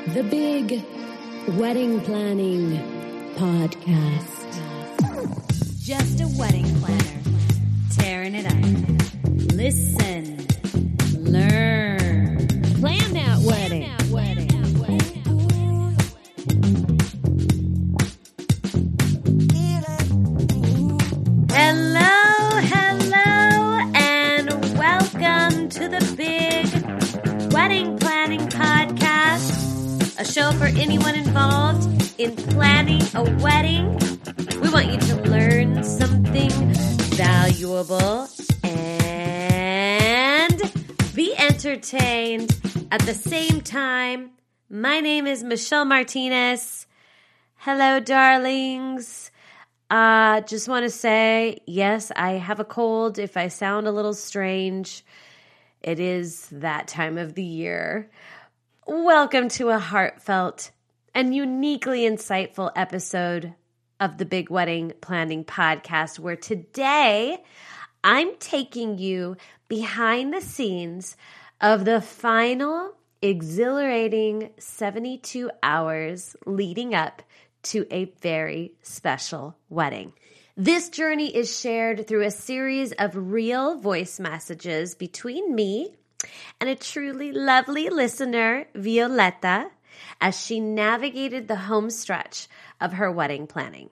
The Big Wedding Planning Podcast. Just a wedding planner, tearing it up. Listen, learn, Plan that wedding. Hello, and welcome to the Big Wedding Planning Podcast, a show for anyone involved in planning a wedding. We want you to learn something valuable and be entertained at the same time. My name is Michelle Martinez. Hello, darlings. Just want to say, yes, I have a cold. If I sound a little strange, it is that time of the year. Welcome to a heartfelt and uniquely insightful episode of the Big Wedding Planning Podcast, where today I'm taking you behind the scenes of the final exhilarating 72 hours leading up to a very special wedding. This journey is shared through a series of real voice messages between me and a truly lovely listener, Violetta, as she navigated the home stretch of her wedding planning.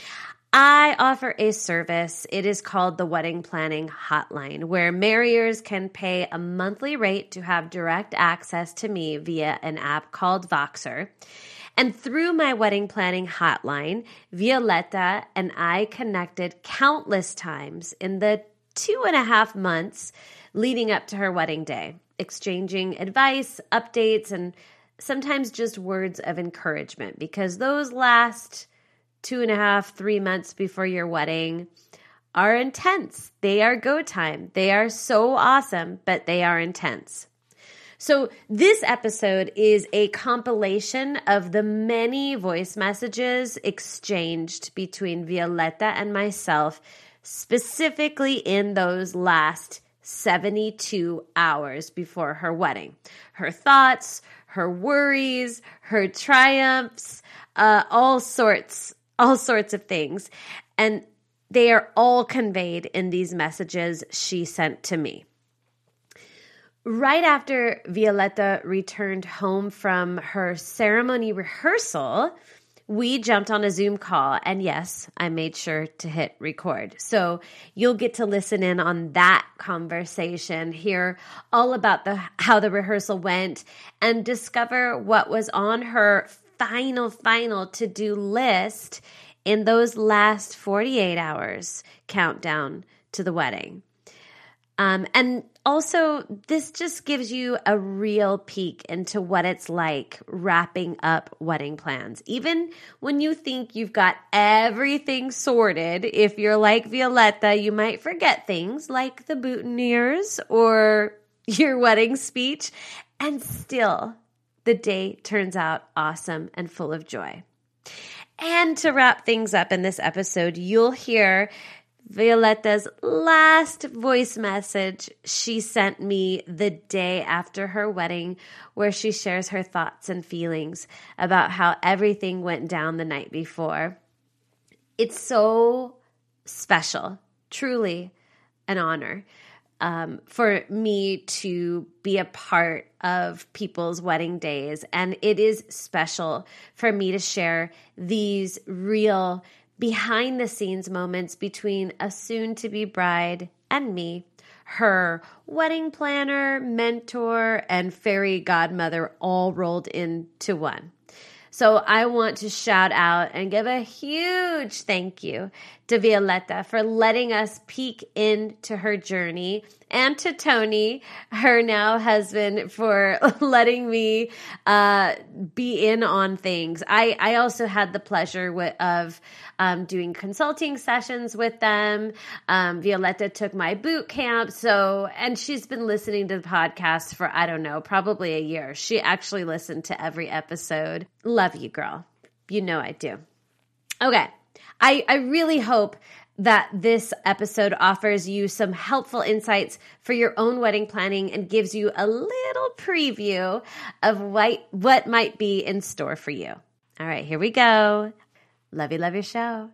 I offer a service. It is called the Wedding Planning Hotline, where marriers can pay a monthly rate to have direct access to me via an app called Voxer. And through my wedding planning hotline, Violetta and I connected countless times in the 2.5 months leading up to her wedding day, exchanging advice, updates, and sometimes just words of encouragement, because those last 2.5, 3 months before your wedding are intense. They are go time. They are so awesome, but they are intense. So this episode is a compilation of the many voice messages exchanged between Violetta and myself, specifically in those last 72 hours before her wedding. Her thoughts, her worries, her triumphs, all sorts of things. And they are all conveyed in these messages she sent to me. Right after Violetta returned home from her ceremony rehearsal, we jumped on a Zoom call, and yes, I made sure to hit record. So you'll get to listen in on that conversation, hear all about how the rehearsal went, and discover what was on her final to-do list in those last 48 hours countdown to the wedding. And also, this just gives you a real peek into what it's like wrapping up wedding plans. Even when you think you've got everything sorted, if you're like Violetta, you might forget things like the boutonnieres or your wedding speech, and still the day turns out awesome and full of joy. And to wrap things up in this episode, you'll hear Violetta's last voice message she sent me the day after her wedding, where she shares her thoughts and feelings about how everything went down the night before. It's so special, truly an honor for me to be a part of people's wedding days. And it is special for me to share these real behind the scenes moments between a soon-to-be bride and me, her wedding planner, mentor, and fairy godmother, all rolled into one. So I want to shout out and give a huge thank you to Violetta for letting us peek into her journey, and to Tony, her now husband, for letting me be in on things. I also had the pleasure of doing consulting sessions with them. Violetta took my boot camp, and she's been listening to the podcast for, I don't know, probably a year. She actually listened to every episode. Love you, girl. You know I do. Okay. I really hope that this episode offers you some helpful insights for your own wedding planning and gives you a little preview of what might be in store for you. All right, here we go. Love your show.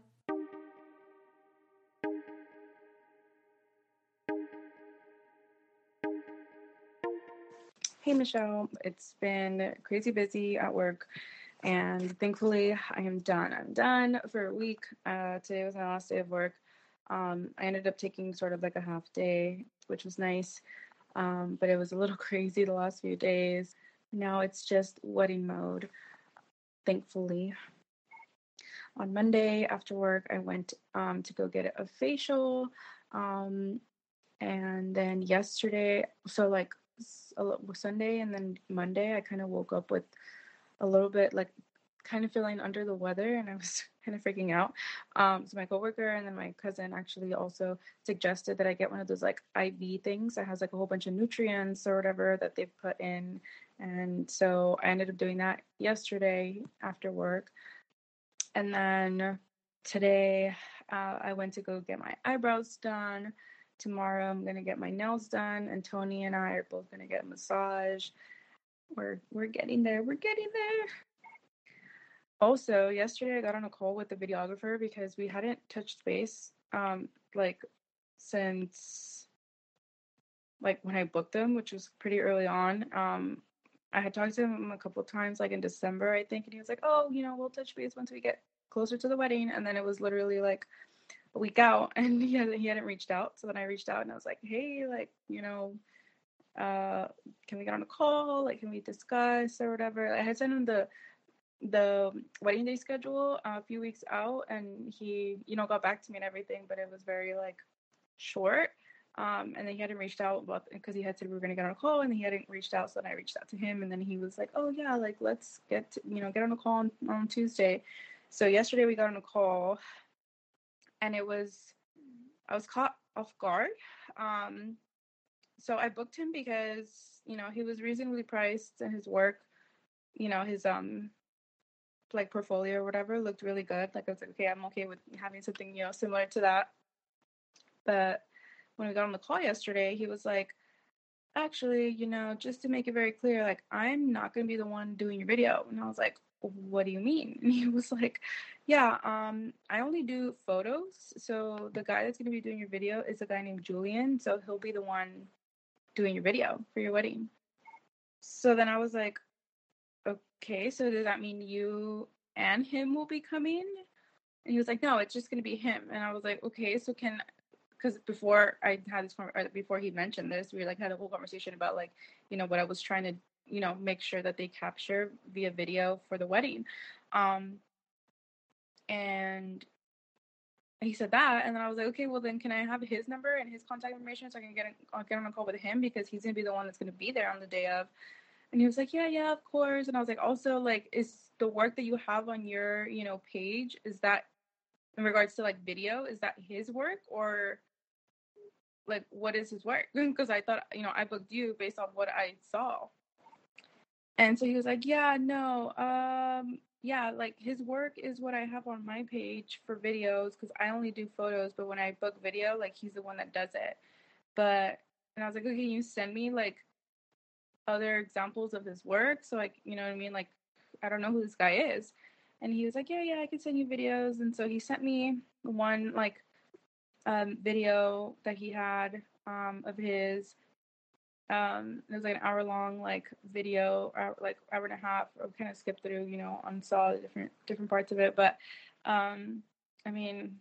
Hey, Michelle. It's been crazy busy at work, and thankfully I am done. I'm done for a week. Today was my last day of work. I ended up taking sort of like a half day, which was nice, but it was a little crazy the last few days. Now it's just wedding mode, thankfully. On Monday after work, I went to go get a facial. And then yesterday, so like Sunday and then Monday, I kind of woke up with a little bit like kind of feeling under the weather, and I was kind of freaking out. So my coworker and then my cousin actually also suggested that I get one of those like IV things that has like a whole bunch of nutrients or whatever that they've put in. And so I ended up doing that yesterday after work. And then today, I went to go get my eyebrows done. Tomorrow, I'm gonna get my nails done, and Tony and I are both gonna get a massage. We're getting there. We're getting there. Also, yesterday I got on a call with the videographer because we hadn't touched base, like since like when I booked them, which was pretty early on. I had talked to him a couple of times, like in December, I think, and he was like, "Oh, we'll touch base once we get closer to the wedding." And then it was literally like a week out, and he hadn't reached out. So then I reached out and I was like, "Hey, like, can we get on a call? Like, can we discuss or whatever?" I had sent him the wedding day schedule a few weeks out, and he, got back to me and everything, but it was very like short. And then he hadn't reached out because he had said we were going to get on a call, and he hadn't reached out. So then I reached out to him, and then he was like, "Oh yeah, like let's get on a call on Tuesday." So yesterday we got on a call, and I was caught off guard. So I booked him because he was reasonably priced, and his work, his like portfolio or whatever looked really good. Like I was like, okay, I'm okay with having something similar to that. But when we got on the call yesterday, he was like, "Actually, just to make it very clear, like I'm not going to be the one doing your video." And I was like, "What do you mean?" And he was like, "Yeah, I only do photos. So the guy that's going to be doing your video is a guy named Julian. So he'll be the one doing your video for your wedding." So then I was like, "Okay, so does that mean you and him will be coming?" And he was like, "No, it's just going to be him." And I was like, "Okay, so because before I had this, or before he mentioned this, we like had a whole conversation about like, what I was trying to, make sure that they capture via video for the wedding." And he said that, and then I was like, "Okay, well then can I have his number and his contact information so I can get on a call with him, because he's going to be the one that's going to be there on the day of." And he was like, yeah, of course. And I was like, also, like, is the work that you have on your, page, is that in regards to like video, is that his work, or like what is his work? Because I thought, I booked you based on what I saw. And so he was like, yeah, no, yeah, like his work is what I have on my page for videos, because I only do photos, but when I book video, like he's the one that does it. And I was like, okay, can you send me like other examples of his work, so like, you know what I mean, like I don't know who this guy is. And he was like, yeah, I can send you videos. And so he sent me one like video that he had of his. It was like an hour long like video, or like hour and a half, or kind of skipped through, and saw the different parts of it. But I mean,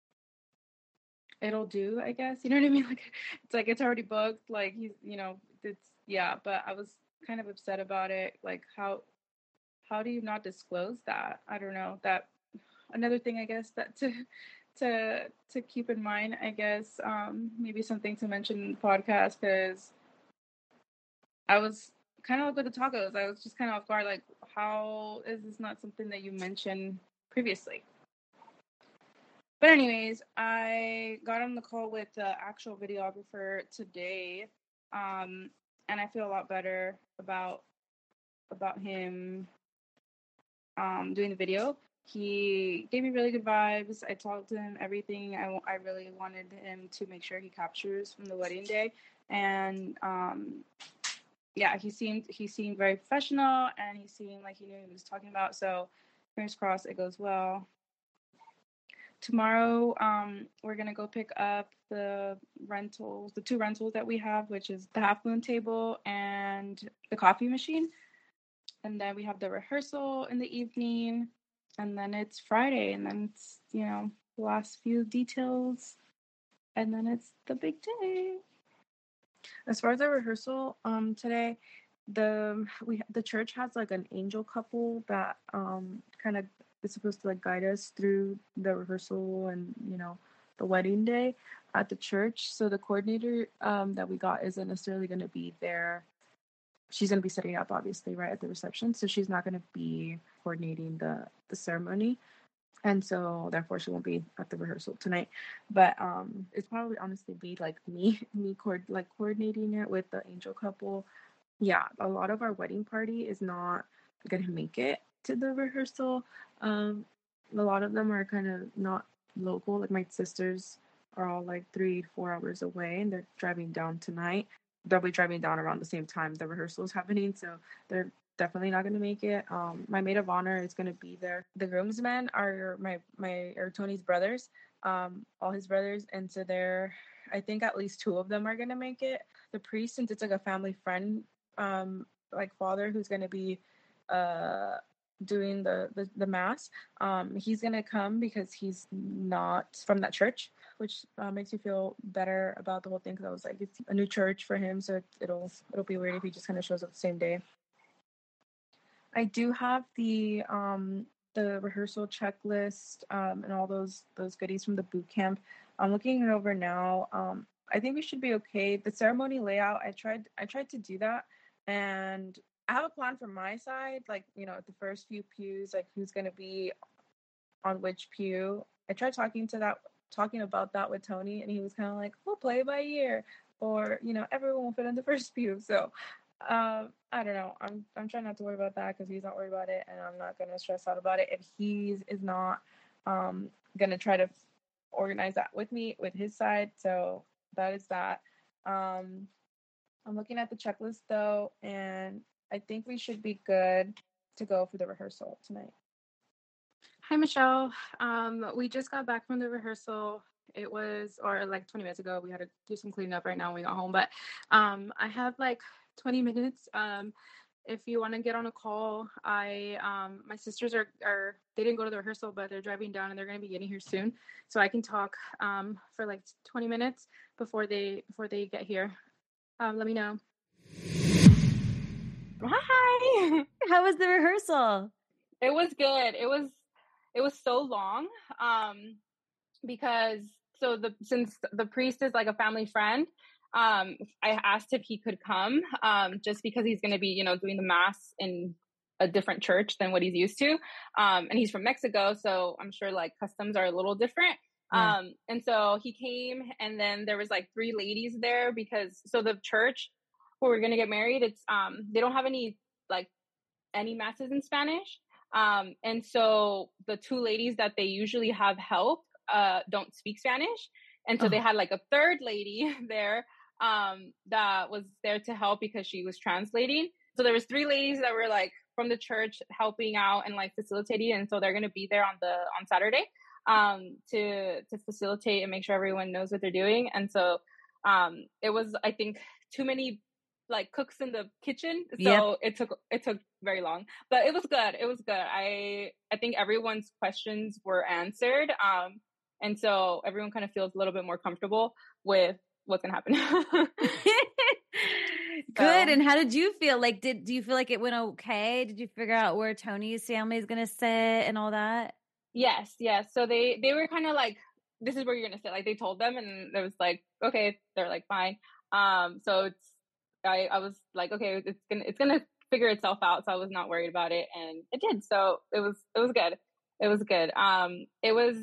it'll do, I guess. You know what I mean? Like it's already booked. Like he's, it's, yeah. But I was kind of upset about it. Like how do you not disclose that? I don't know. That another thing, I guess, that to keep in mind, I guess, maybe something to mention in the podcast, because I was kind of like with the tacos. I was just kind of off guard. Like, how is this not something that you mentioned previously? But anyways, I got on the call with the actual videographer today, and I feel a lot better about him doing the video. He gave me really good vibes. I told him everything I really wanted him to make sure he captures from the wedding day, and yeah, he seemed very professional, and he seemed like he knew what he was talking about. So fingers crossed it goes well. Tomorrow, we're gonna go pick up the two rentals that we have, which is the half moon table and the coffee machine. And then we have the rehearsal in the evening, and then it's Friday, and then it's, the last few details, and then it's the big day. As far as the rehearsal, today, the church has like an angel couple that kind of is supposed to like guide us through the rehearsal and the wedding day at the church. So the coordinator that we got isn't necessarily going to be there. She's going to be setting up, obviously, right at the reception. So she's not going to be coordinating the ceremony. And so therefore she won't be at the rehearsal tonight. But it's probably honestly be like me coordinating it with the angel couple. Yeah, a lot of our wedding party is not going to make it to the rehearsal. A lot of them are kind of not local. Like my sisters are all like 3-4 hours away, and they're driving down tonight. They'll be driving down around the same time the rehearsal is happening, so they're definitely not going to make it. My maid of honor is going to be there. The groomsmen are Tony's brothers, all his brothers, and so I think at least 2 of them are going to make it. The priest, since it's like a family friend, like father, who's going to be doing the mass, he's going to come because he's not from that church, which makes me feel better about the whole thing, because I was like, it's a new church for him, so it'll be weird if he just kind of shows up the same day. I do have the rehearsal checklist and all those goodies from the boot camp. I'm looking it over now. I think we should be okay. The ceremony layout, I tried to do that, and I have a plan from my side, like, the first few pews, like who's going to be on which pew. I tried talking about that with Tony, and he was kind of like, we'll play it by ear, or everyone will fit in the first pew. So I don't know. I'm trying not to worry about that because he's not worried about it, and I'm not gonna stress out about it if he is not gonna try to organize that with me with his side. So that is that. I'm looking at the checklist though, and I think we should be good to go for the rehearsal tonight. Hi, Michelle. We just got back from the rehearsal. It was, or like 20 minutes ago. We had to do some cleaning up right now when we got home, but I have like 20 minutes. If you want to get on a call, my sisters are they didn't go to the rehearsal, but they're driving down and they're going to be getting here soon, so I can talk for like 20 minutes before they get here. Let me know. Hi. How was the rehearsal? It was good. It was so long because since the priest is like a family friend, I asked if he could come just because he's going to be, doing the mass in a different church than what he's used to. And he's from Mexico, so I'm sure like customs are a little different. Yeah. And so he came, and then there was like 3 ladies there so the church where we're going to get married, it's they don't have any masses in Spanish. And so the 2 ladies that they usually have help don't speak Spanish. And so they had like a 3rd lady there that was there to help because she was translating. So there was 3 ladies that were like from the church helping out and like facilitating. And so they're going to be there on Saturday to facilitate and make sure everyone knows what they're doing. And so it was, I think, too many like cooks in the kitchen, so it took very long, but it was good. I think everyone's questions were answered, and so everyone kind of feels a little bit more comfortable with what's gonna happen. Good. And how did you feel? Like, do you feel like it went okay? Did you figure out where Tony's family is gonna sit and all that? Yes. So they were kind of like, this is where you're gonna sit. Like they told them, and it was like, okay. They're like, fine. So I was like, okay, it's gonna figure itself out. So I was not worried about it, and it did. So it was good. It was good. It was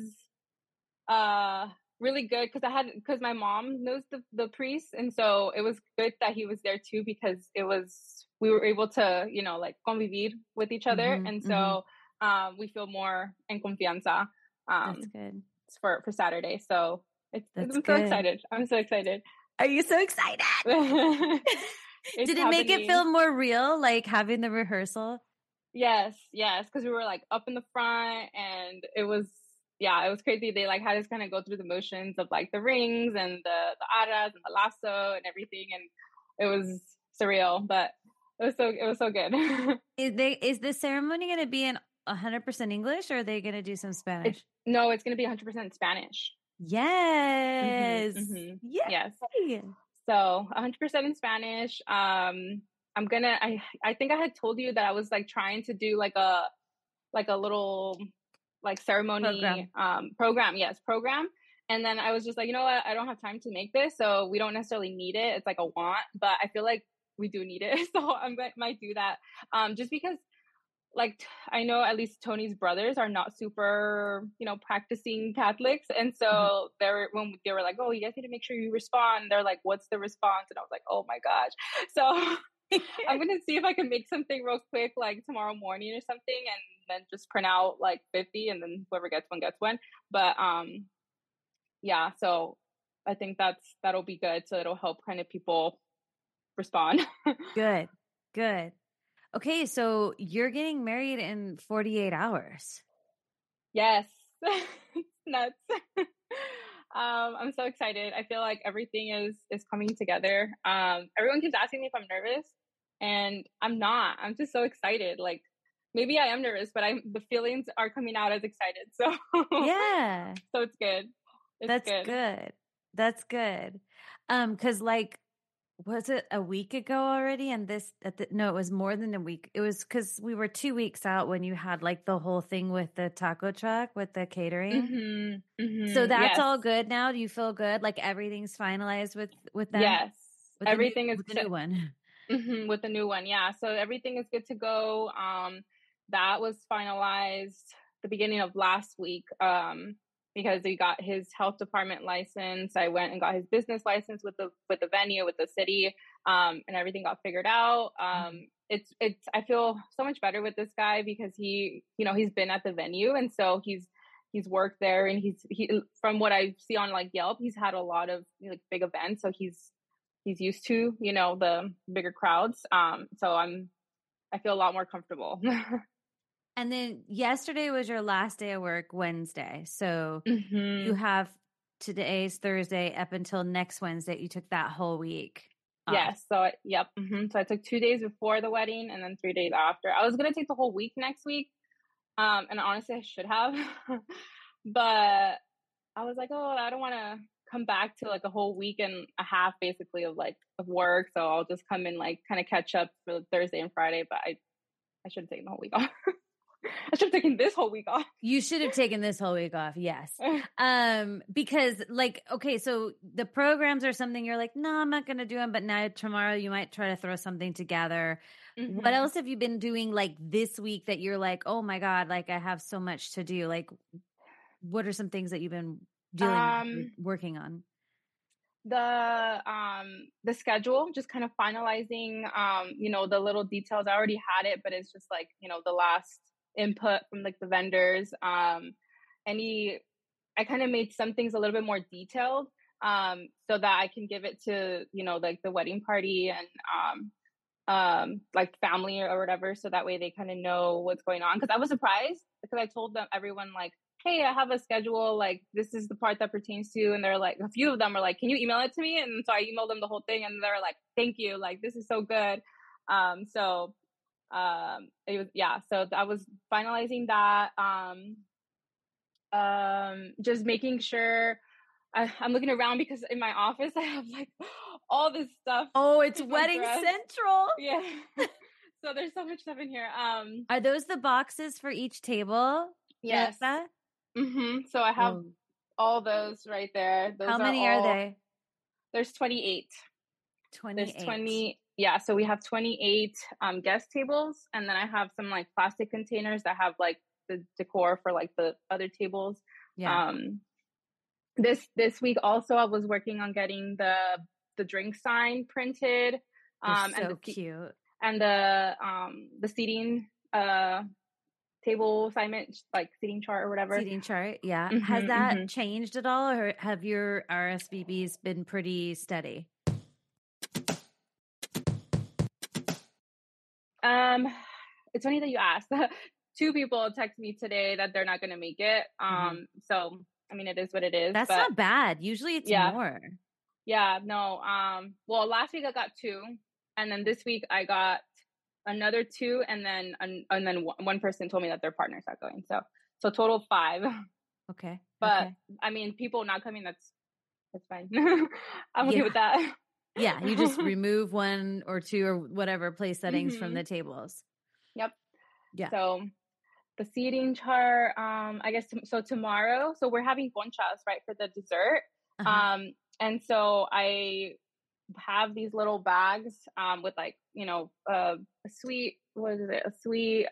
really good because my mom knows the priest, and so it was good that he was there too, because we were able to like convivir with each other, and so we feel more en confianza That's good. for Saturday. So That's I'm so good. excited. I'm so excited. Are you so excited? It's Did it make it happening. feel more real, like having the rehearsal? Yes, because we were like up in the front, and it was crazy. They like had us kind of go through the motions of like the rings and the aras and the lasso and everything, and it was surreal, but it was so good. Is the ceremony going to be in 100% English, or are they going to do some Spanish? No, it's going to be 100% Spanish. Yes. Mm-hmm. Yes. So 100% in Spanish. I think I had told you that I was like trying to do like a little like ceremony program. And then I was just like, you know what? I don't have time to make this, so we don't necessarily need it. It's like a want, but I feel like we do need it. So might do that. Just because like I know at least Tony's brothers are not super, practicing Catholics. And so when they were like, oh, you guys need to make sure you respond. They're like, what's the response? And I was like, oh my gosh. So I'm going to see if I can make something real quick, like tomorrow morning or something, and then just print out like 50, and then whoever gets one gets one. But so I think that'll be good. So it'll help kind of people respond. Good. Okay, so you're getting married in 48 hours. Yes. It's nuts. I'm so excited. I feel like everything is coming together. Everyone keeps asking me if I'm nervous, and I'm not. I'm just so excited. Like maybe I am nervous, but the feelings are coming out as excited. So yeah. So it's good. That's good. 'Cause like, was it a week ago already? And no, it was more than a week. It was because we were 2 weeks out when you had like the whole thing with the taco truck with the catering. So that's all good now. Do you feel good? Like everything's finalized with them? Yes, with everything with the new one. With the new one, yeah. So everything is good to go. That was finalized the beginning of last week. Because he got his health department license. I went and got his business license with the venue, with the city, and everything got figured out. It's I feel so much better with this guy because he's been at the venue, and so he's worked there, and he from what I see on like Yelp, he's had a lot of like big events, so he's used to the bigger crowds. So I feel a lot more comfortable. And then yesterday was your last day of work, Wednesday. So you have today's Thursday up until next Wednesday. You took that whole week off. Yes. So, yep. So I took 2 days before the wedding and then 3 days after. I was going to take the whole week next week. And honestly, I should have. But I was like, oh, I don't want to come back to like a whole week and a half basically of work. So I'll just come and like kind of catch up for Thursday and Friday. But I should have taken the whole week off. I should have taken this whole week off. You should have taken this whole week off. Yes. Because like, okay, so the programs are something you're like, no, I'm not going to do them. But now tomorrow you might try to throw something together. What else have you been doing like this week that you're like, oh my God, like I have so much to do? Like, what are some things that you've been working on? The schedule, just kind of finalizing, the little details. I already had it, but it's just like, the last input from like the vendors. I kind of made some things a little bit more detailed, so that I can give it to, like the wedding party and, like family or whatever. So that way they kind of know what's going on. Cause I was surprised because I told everyone like, hey, I have a schedule. Like this is the part that pertains to, and they're like, a few of them are like, can you email it to me? And so I emailed them the whole thing, and they're like, thank you. Like, this is so good. It was, so I was finalizing that. Just making sure I'm looking around because in my office I have like all this stuff. Oh, it's Wedding Central. Yeah. So there's so much stuff in here. Are those the boxes for each table? Yes. So I have all those right there. Those How many are they? There's 28. 28. There's 20. Yeah, so we have 28 guest tables, and then I have some like plastic containers that have like the decor for like the other tables. Yeah. This week also I was working on getting the drink sign printed. So cute. And the seating table assignment, like seating chart or whatever. Seating chart, yeah. Mhm, Has that mhm. changed at all, or have your RSVPs been pretty steady? It's funny that you asked. 2 people text me today that they're not going to make it. So I mean, it is what it is. That's but not bad. Usually it's yeah, more. yeah, no. Well, last week I got 2, and then this week I got another 2, and then one person told me that their partner's not going. So total 5. Okay. But Okay. I mean, people not coming, that's fine. I'm okay Yeah. with that. Yeah, you just remove 1 or 2 or whatever place settings from Mhm. the tables. Yep. Yeah. So the seating chart, I guess, so tomorrow, so we're having conchas, right, for the dessert. Uh-huh. And so I have these little bags with like, a sweet, what is it? A sweet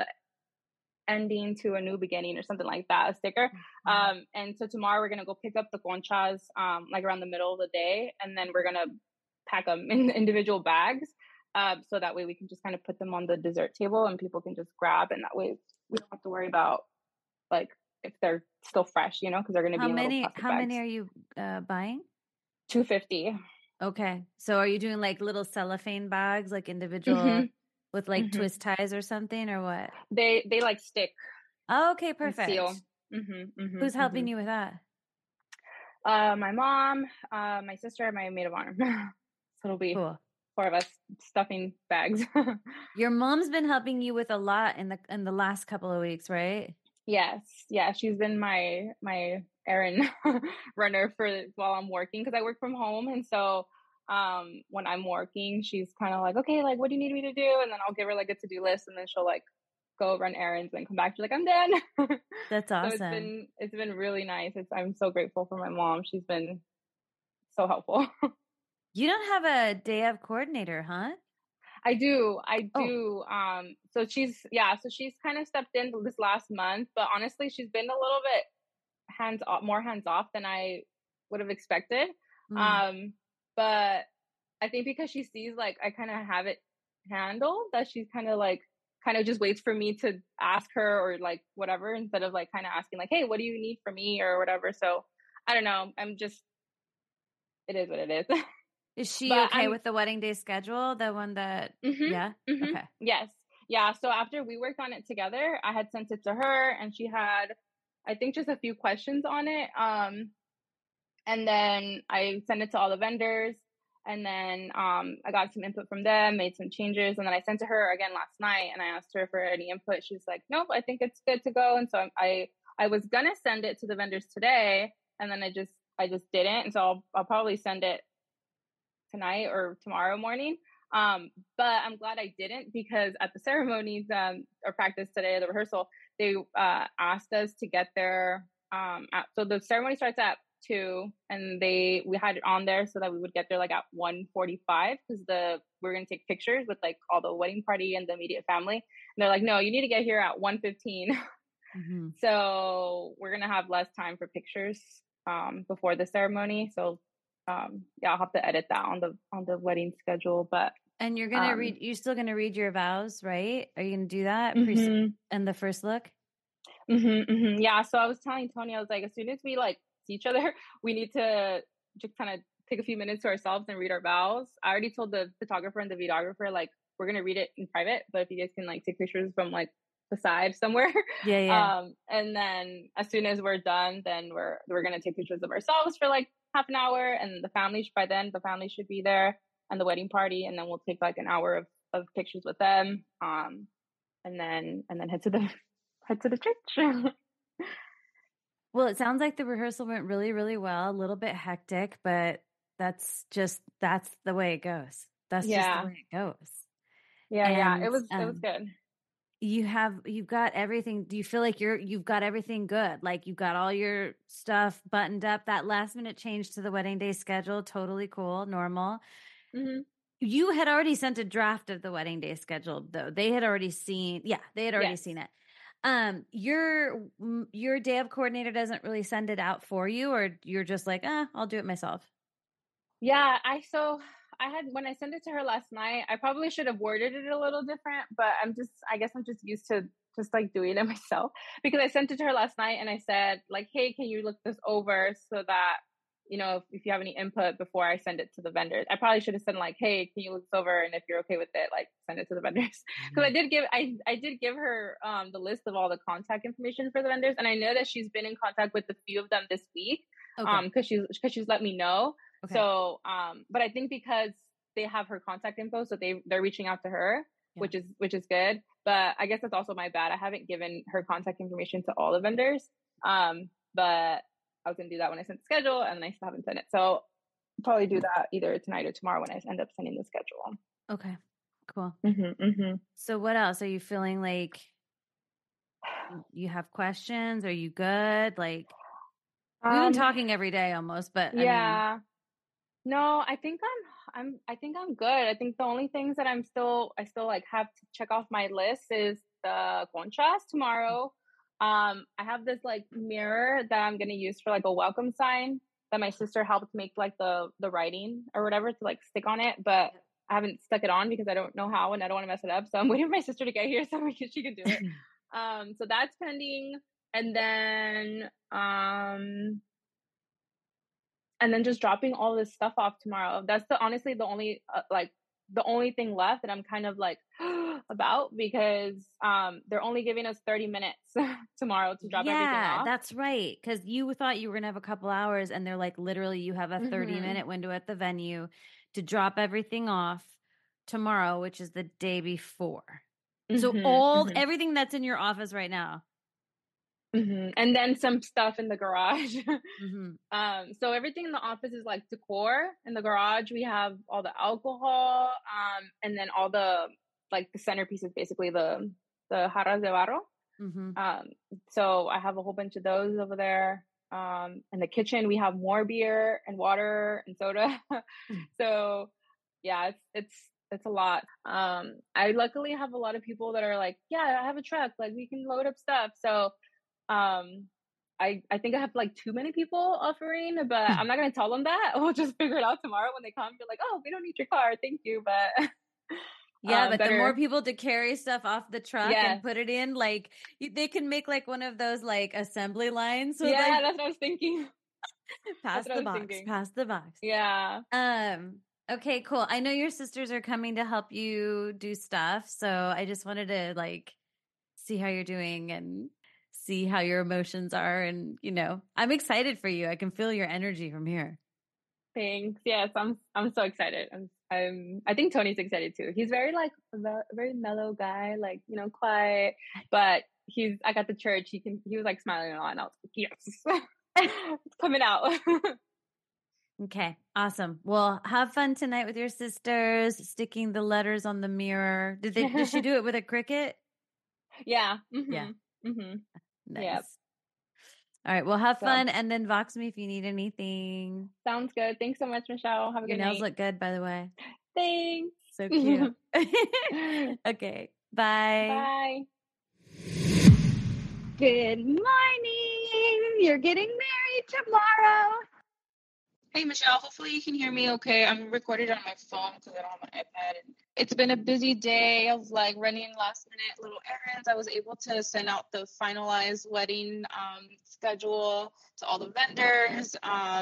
ending to a new beginning or something like that, a sticker. And so tomorrow we're going to go pick up the conchas like around the middle of the day, and then we're going to pack them in individual bags. So that way we can just kind of put them on the dessert table and people can just grab, and that way we don't have to worry about like if they're still fresh, because they're going to be in little plastic How bags. many are you buying? 250. Okay. So are you doing like little cellophane bags, like individual Mhm. with like twist ties or something, or what? They like stick Oh, okay, and perfect. seal. Who's helping you with that? My mom, my sister, and my maid of honor. So it'll be Cool. 4 of us stuffing bags. Your mom's been helping you with a lot in the last couple of weeks, right? Yes. Yeah, she's been my errand runner for while I'm working, because I work from home. And so when I'm working, she's kind of like, okay, like, what do you need me to do? And then I'll give her like a to-do list, and then she'll like go run errands and come back. She's like, I'm done. That's So awesome. it's been really nice. I'm so grateful for my mom. She's been so helpful. You don't have a day of coordinator, huh? I do. Oh. So she's kind of stepped in this last month, but honestly, she's been a little bit more hands off than I would have expected. Mm. But I think because she sees like I kind of have it handled, that she's kind of just waits for me to ask her or like whatever, instead of like kind of asking like, hey, what do you need from me or whatever. So I don't know. It is what it is. Is she But okay with the wedding day schedule? The one that, yeah? Okay. Yes. Yeah. So after we worked on it together, I had sent it to her, and she had, I think, just a few questions on it. And then I sent it to all the vendors, and then I got some input from them, made some changes, and then I sent to her again last night, and I asked her for any input. She's like, nope, I think it's good to go. And so I was gonna send it to the vendors today, and then I just didn't. And so I'll probably send it tonight or tomorrow morning. But I'm glad I didn't, because at the ceremonies or practice today, the rehearsal, they asked us to get there. So the ceremony starts at 2, and we had it on there so that we would get there like at 1:45, because we're gonna take pictures with like all the wedding party and the immediate family. And they're like, no, you need to get here at 1:15. Mm-hmm. So we're gonna have less time for pictures before the ceremony. So I'll have to edit that on the wedding schedule. But And you're gonna you're still gonna read your vows, right? Are you gonna do that and the first look? Yeah. So I was telling Tony, I was like, as soon as we like see each other, we need to just kind of take a few minutes to ourselves and read our vows. I already told the photographer and the videographer, like, we're gonna read it in private, but if you guys can like take pictures from like the side somewhere. Yeah. And then as soon as we're done, then we're gonna take pictures of ourselves for like half an hour, and by then the family should be there, and the wedding party, and then we'll take like an hour of pictures with them, and then head to the church. Well, it sounds like the rehearsal went really, really well. A little bit hectic, but that's the way it goes. That's just the way it goes. Yeah. And It was good. You've got everything. Do you feel like you've got everything good? Like you've got all your stuff buttoned up? That last minute change to the wedding day schedule, totally cool, normal. Mm-hmm. You had already sent a draft of the wedding day schedule, though. They had already seen seen it. Your day of coordinator doesn't really send it out for you, or you're just like, I'll do it myself. Yeah, when I sent it to her last night, I probably should have worded it a little different, but I guess I'm just used to just like doing it myself, because I sent it to her last night and I said like, hey, can you look this over so that, you know, if you have any input before I send it to the vendors. I probably should have said like, hey, can you look this over, and if you're okay with it, like send it to the vendors. Because I did give her the list of all the contact information for the vendors, and I know that she's been in contact with a few of them this week. Because she's let me know. Okay. So but I think because they have her contact info, so they're reaching out to her, which is good. But I guess that's also my bad. I haven't given her contact information to all the vendors. But I was going to do that when I sent the schedule, and I still haven't sent it. So I'll probably do that either tonight or tomorrow when I end up sending the schedule. Okay, cool. Mm-hmm. So what else? Are you feeling like you have questions? Are you good? Like, we've been talking every day almost, but yeah. No, I think I'm good. I think the only things that I still like have to check off my list is the conchas tomorrow. I have this like mirror that I'm gonna use for like a welcome sign that my sister helped make like the writing or whatever to like stick on it, but I haven't stuck it on because I don't know how and I don't want to mess it up. So I'm waiting for my sister to get here so she can do it. So that's pending, and then just dropping all this stuff off tomorrow. That's honestly the only the only thing left that I'm kind of like about, because they're only giving us 30 minutes tomorrow to drop everything off. Yeah, that's right. Because you thought you were going to have a couple hours, and they're like, literally, you have a 30-minute window at the venue to drop everything off tomorrow, which is the day before. So everything that's in your office right now. And then some stuff in the garage. So everything in the office is like decor. In the garage, we have all the alcohol, and then all the like the centerpieces, basically the jarras de barro. So I have a whole bunch of those over there. In the kitchen, we have more beer and water and soda. So yeah, it's a lot. I luckily have a lot of people that are like, yeah, I have a truck, like we can load up stuff. So I think I have like too many people offering, but I'm not gonna tell them that. We'll just figure it out tomorrow when they come. Be like, oh, we don't need your car, thank you. But but the more people to carry stuff off the truck and put it in, like they can make like one of those like assembly lines. So that's what I was thinking. Pass the box. Yeah. Okay, cool. I know your sisters are coming to help you do stuff, so I just wanted to like see how you're doing and see how your emotions are, and I'm excited for you. I can feel your energy from here. Thanks. Yes, I'm so excited. I think Tony's excited too. He's very like very mellow guy, like quiet, but I got the church. He was like smiling a lot, and I was like, yes, it's coming out. Okay, awesome. Well, have fun tonight with your sisters, sticking the letters on the mirror. Did she do it with a Cricut? Yeah. Yeah. Nice. Yep. All right. Well, have fun, and then Vox me if you need anything. Sounds good. Thanks so much, Michelle. Have a good night. Your nails look good, by the way. Thanks. So cute. Okay. Bye. Bye. Good morning. You're getting married tomorrow. Hey, Michelle. Hopefully you can hear me okay. I'm recorded on my phone because I don't have my iPad. And it's been a busy day of like running last minute little errands. I was able to send out the finalized wedding schedule to all the vendors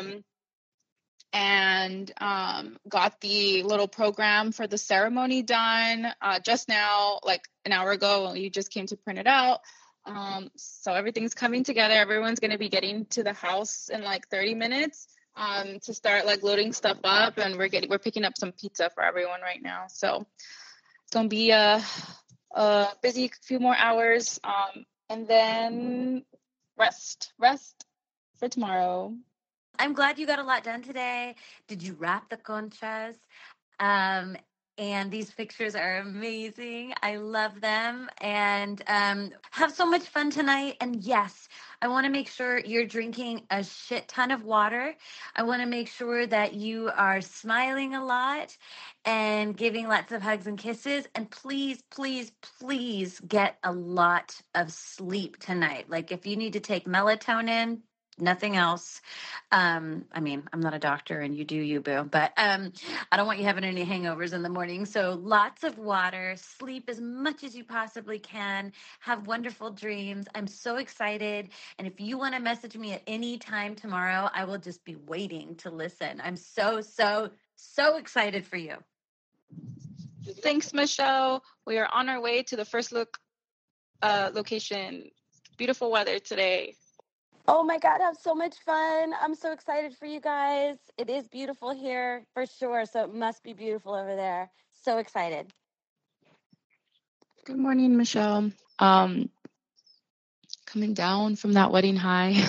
and got the little program for the ceremony done just now, like an hour ago. You just came to print it out. So everything's coming together. Everyone's going to be getting to the house in like 30 minutes. To start like loading stuff up, and we're picking up some pizza for everyone right now. So it's gonna be a busy few more hours, and then rest for tomorrow. I'm glad you got a lot done today. Did you wrap the conchas? And these pictures are amazing. I love them. And have so much fun tonight. And yes, I want to make sure you're drinking a shit ton of water. I want to make sure that you are smiling a lot and giving lots of hugs and kisses. And please, please, please get a lot of sleep tonight. Like if you need to take melatonin, nothing else. I mean, I'm not a doctor and you do you, boo, but I don't want you having any hangovers in the morning. So lots of water, sleep as much as you possibly can, have wonderful dreams. I'm so excited. And if you want to message me at any time tomorrow, I will just be waiting to listen. I'm so, so, so excited for you. Thanks, Michelle. We are on our way to the First Look location. Beautiful weather today. Oh my God, have so much fun. I'm so excited for you guys. It is beautiful here for sure. So it must be beautiful over there. So excited. Good morning, Michelle. Coming down from that wedding high.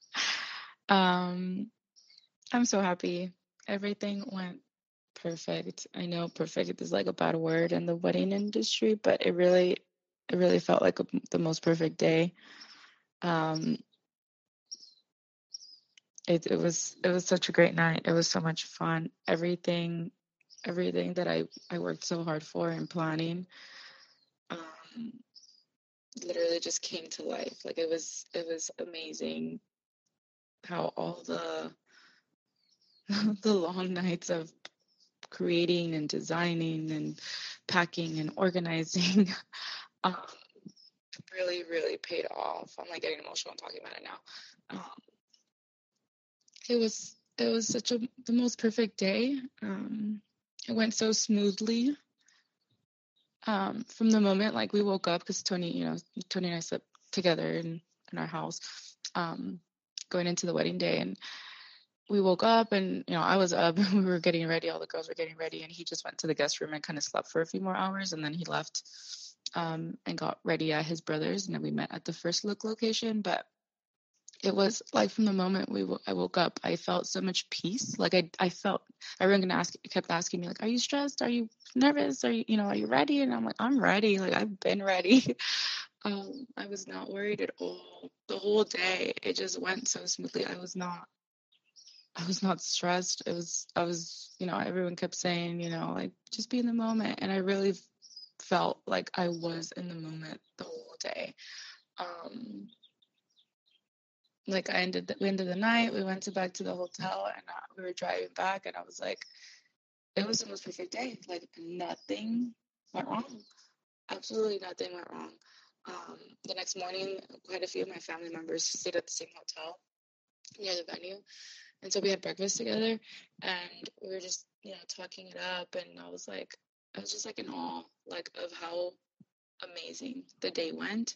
I'm so happy. Everything went perfect. I know perfect is like a bad word in the wedding industry, but it really felt like the most perfect day. It was such a great night. It was so much fun. Everything that I worked so hard for and planning, literally just came to life. Like it was amazing how all the the long nights of creating and designing and packing and organizing um, really paid off. I'm like getting emotional talking about it now. It was such the most perfect day. It went so smoothly. From the moment like we woke up, because Tony and I slept together in our house, going into the wedding day, and we woke up and I was up and we were getting ready, all the girls were getting ready, and he just went to the guest room and kind of slept for a few more hours, and then he left and got ready at his brother's, and then we met at the First Look location. But it was like from the moment I woke up, I felt so much peace. Like I felt everyone kept asking me like, "Are you stressed? Are you nervous? Are you ready?" And I'm like, "I'm ready. Like I've been ready." I was not worried at all. The whole day, it just went so smoothly. I was not stressed. Everyone kept saying, like just be in the moment, and I really felt like I was in the moment the whole day. Like we ended the night, we went back to the hotel, and we were driving back, and I was like, it was the most perfect day. Like nothing went wrong. Absolutely nothing went wrong. The next morning, quite a few of my family members stayed at the same hotel near the venue, and so we had breakfast together, and we were just talking it up, and I was just like in awe, like of how amazing the day went.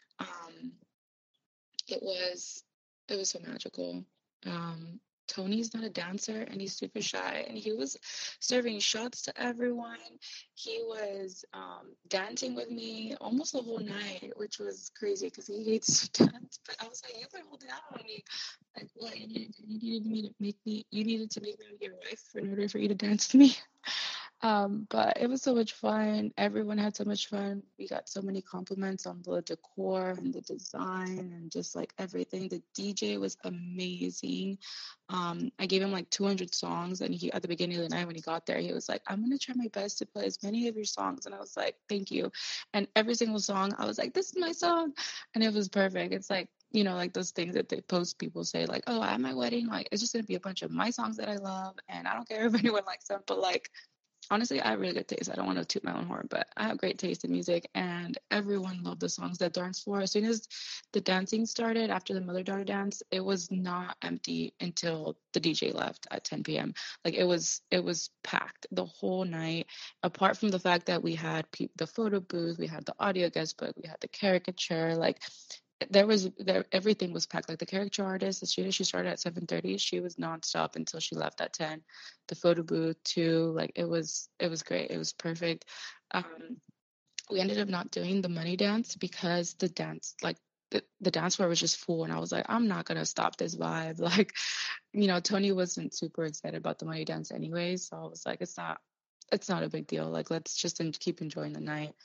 It was so magical. Tony's not a dancer and he's super shy, and he was serving shots to everyone. He was dancing with me almost the whole night, which was crazy because he hates to dance. But I was like, you can hold it out on me. Like, what? You needed to make me your wife in order for you to dance with me. But it was so much fun. Everyone had so much fun. We got so many compliments on the decor and the design and just like everything. The DJ was amazing. I gave him like 200 songs, and he, at the beginning of the night when he got there, he was like, "I'm gonna try my best to play as many of your songs." And I was like, "Thank you." And every single song, I was like, "This is my song," and it was perfect. It's like, like those things that they post, people say like, "Oh, at my wedding, like it's just gonna be a bunch of my songs that I love, and I don't care if anyone likes them," but like, honestly, I have really good taste. I don't want to toot my own horn, but I have great taste in music, and everyone loved the songs that danced for. As soon as the dancing started, after the mother-daughter dance, it was not empty until the DJ left at 10 p.m. Like it was packed the whole night. Apart from the fact that we had the photo booth, we had the audio guest book, we had the caricature, like everything was packed. Like the caricature artist, as soon as she started at 7:30, she was nonstop until she left at 10. The photo booth too, like it was great. It was perfect. We ended up not doing the money dance because the dance, like the dance floor was just full, and I was like, I'm not gonna stop this vibe. Like, Tony wasn't super excited about the money dance anyway, so I was like, it's not a big deal. Like, let's just keep enjoying the night.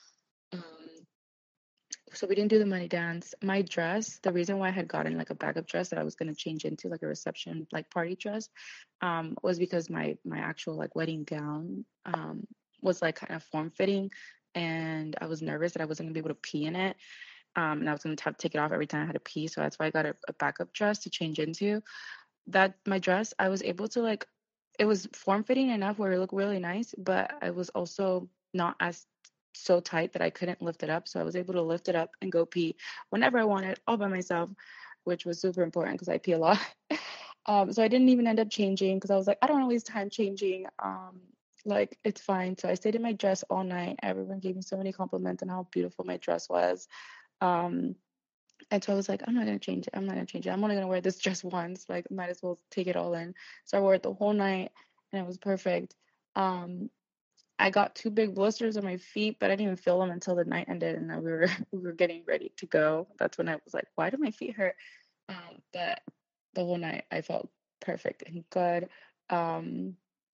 So we didn't do the money dance. My dress, the reason why I had gotten like a backup dress that I was going to change into like a reception, like party dress, was because my actual like wedding gown was like kind of form fitting, and I was nervous that I wasn't going to be able to pee in it. And I was going to have to take it off every time I had to pee. So that's why I got a backup dress to change into. That my dress, I was able to like, it was form fitting enough where it looked really nice, but I was also not as so tight that I couldn't lift it up. So I was able to lift it up and go pee whenever I wanted, all by myself, which was super important because I pee a lot. So I didn't even end up changing because I was like, I don't want to waste time changing. Like it's fine. So I stayed in my dress all night. Everyone gave me so many compliments on how beautiful my dress was. Um, and so I was like, I'm not gonna change it. I'm not gonna change it. I'm only gonna wear this just once. Like, might as well take it all in. So I wore it the whole night, and it was perfect. Um, I got 2 big blisters on my feet, but I didn't even feel them until the night ended, and then we were we were getting ready to go. That's when I was like, why do my feet hurt? But the whole night I felt perfect and good. Um,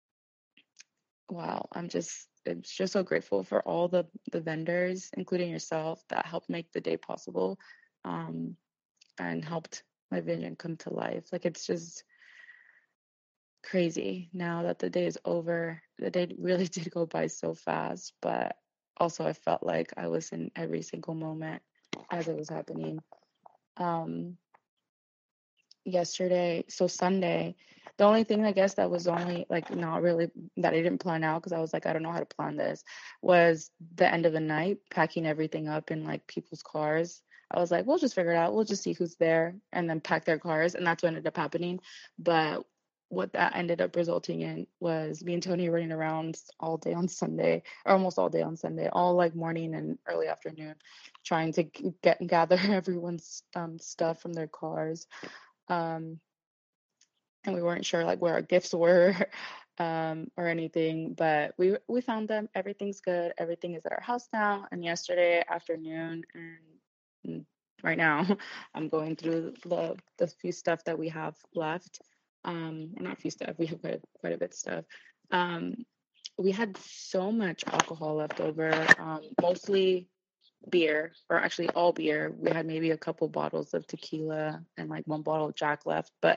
wow, I'm just so grateful for all the vendors, including yourself, that helped make the day possible. Um, and helped my vision come to life. Like it's just crazy now that the day is over. The day really did go by so fast, but also I felt like I was in every single moment as it was happening. Um, Yesterday, so Sunday, the only thing I guess that was only like not really that I didn't plan out because I was like, I don't know how to plan this, was the end of the night, packing everything up in like people's cars. I was like, we'll just figure it out. We'll just see who's there and then pack their cars. And that's what ended up happening. But what that ended up resulting in was me and Tony running around all day on Sunday, or almost all day on Sunday, all like morning and early afternoon, trying to gather everyone's stuff from their cars. Um, and we weren't sure like where our gifts were or anything, but we found them. Everything's good. Everything is at our house now. And yesterday afternoon and right now, I'm going through the few stuff that we have left. Or not few stuff. We have quite a bit of stuff. Um, we had so much alcohol left over, mostly beer, or actually all beer. We had maybe a couple bottles of tequila and like 1 bottle of Jack left, but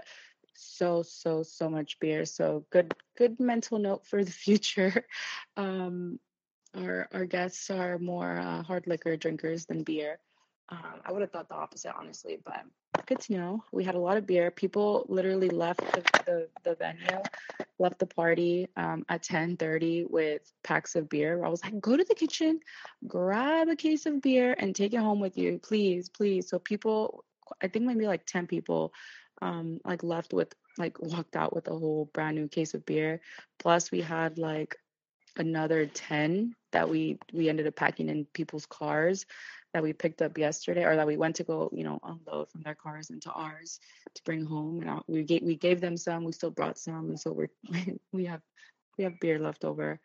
so much beer. So good mental note for the future. Um, our guests are more hard liquor drinkers than beer. I would have thought the opposite, honestly, but good to know. We had a lot of beer. People literally left the venue, left the party at 10:30 with packs of beer. I was like, go to the kitchen, grab a case of beer, and take it home with you, please, please. So people, I think maybe like 10 people, like left with like walked out with a whole brand new case of beer. Plus, we had like another 10 that we ended up packing in people's cars that we picked up yesterday, or that we went to go, unload from their cars into ours to bring home. And we gave them some. We still brought some, and so we have beer left over.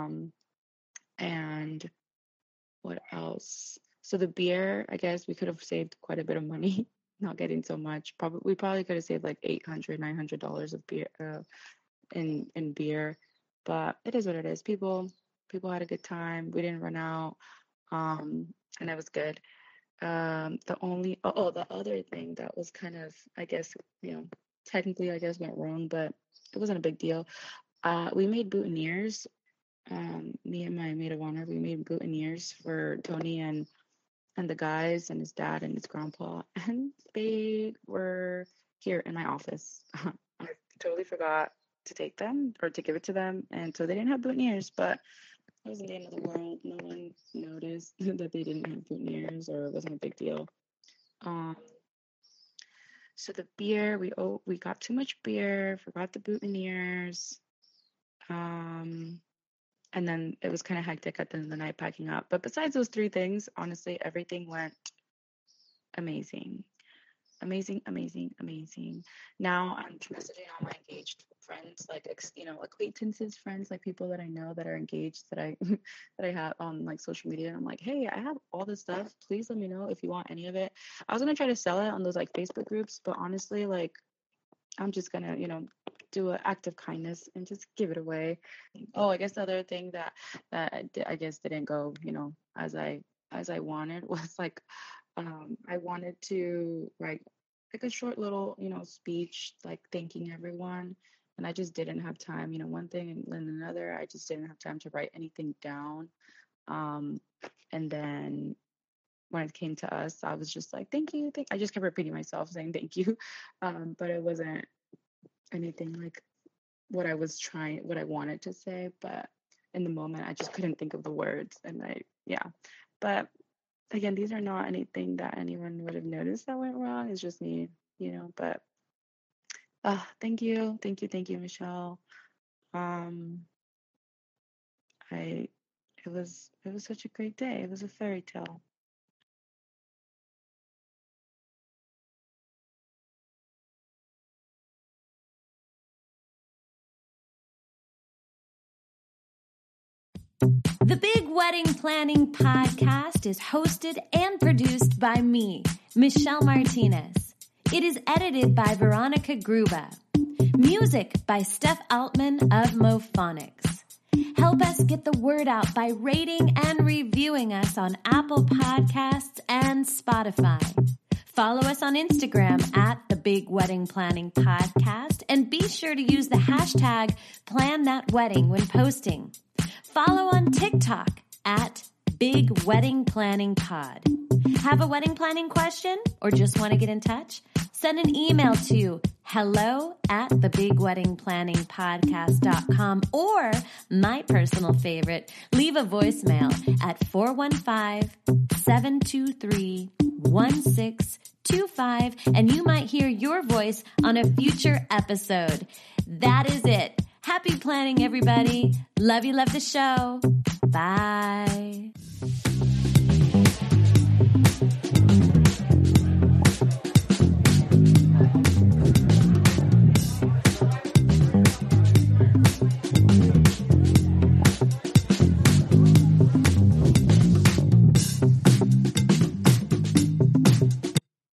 And what else? So the beer, I guess we could have saved quite a bit of money not getting so much. We probably could have saved like $800-$900 of beer, in beer, but it is what it is. People had a good time. We didn't run out, and it was good. The other thing that was kind of, I guess, technically, I guess, went wrong, but it wasn't a big deal. We made boutonnieres. Me and my maid of honor, we made boutonnieres for Tony and the guys and his dad and his grandpa, and they were here in my office. I totally forgot to take them or to give it to them, and so they didn't have boutonnieres, but it wasn't the end of the world. No one noticed that they didn't have boutonnieres, or it wasn't a big deal. Um, so the beer, we got too much beer, forgot the boutonnieres, um, and then it was kind of hectic at the end of the night packing up. But besides those 3 things, honestly, everything went amazing. Amazing, amazing, amazing. Now I'm messaging all my engaged friends, like acquaintances, friends, like people that I know that are engaged, that I that I have on like social media. And I'm like, hey, I have all this stuff. Please let me know if you want any of it. I was gonna try to sell it on those like Facebook groups, but honestly, like I'm just gonna, do an act of kindness and just give it away. Oh, I guess the other thing that I guess didn't go, as I wanted was like, I wanted to write like a short little, speech, like thanking everyone. And I just didn't have time, one thing and then another. I just didn't have time to write anything down. And then when it came to us, I was just like, thank you. I just kept repeating myself saying thank you. But it wasn't anything like what I wanted to say. But in the moment, I just couldn't think of the words. And but again, these are not anything that anyone would have noticed that went wrong. It's just me, but thank you, Michelle. It was such a great day. It was a fairy tale. The Big Wedding Planning Podcast is hosted and produced by me, Michelle Martinez. It is edited by Veronica Gruba. Music by Steph Altman of Mophonics. Help us get the word out by rating and reviewing us on Apple Podcasts and Spotify. Follow us on Instagram at The Big Wedding Planning Podcast, and be sure to use the hashtag #PlanThatWedding when posting. Follow on TikTok at Big Wedding Planning Pod. Have a wedding planning question or just want to get in touch? Send an email to hello@thebigweddingplanningpodcast.com, or my personal favorite, leave a voicemail at 415-723-1625, and you might hear your voice on a future episode. That is it. Happy planning, everybody. Love you, love the show. Bye.